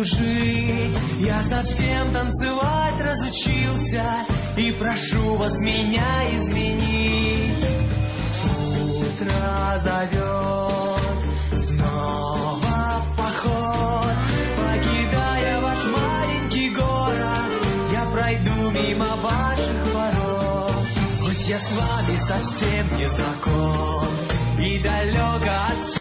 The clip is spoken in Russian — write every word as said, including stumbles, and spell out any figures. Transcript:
дружить. Я совсем танцевать разучился, и прошу вас меня извинить. Утро зовет снова в поход, покидая ваш маленький город, я пройду мимо ваших ворот. Хоть я с вами совсем не знаком и далеко от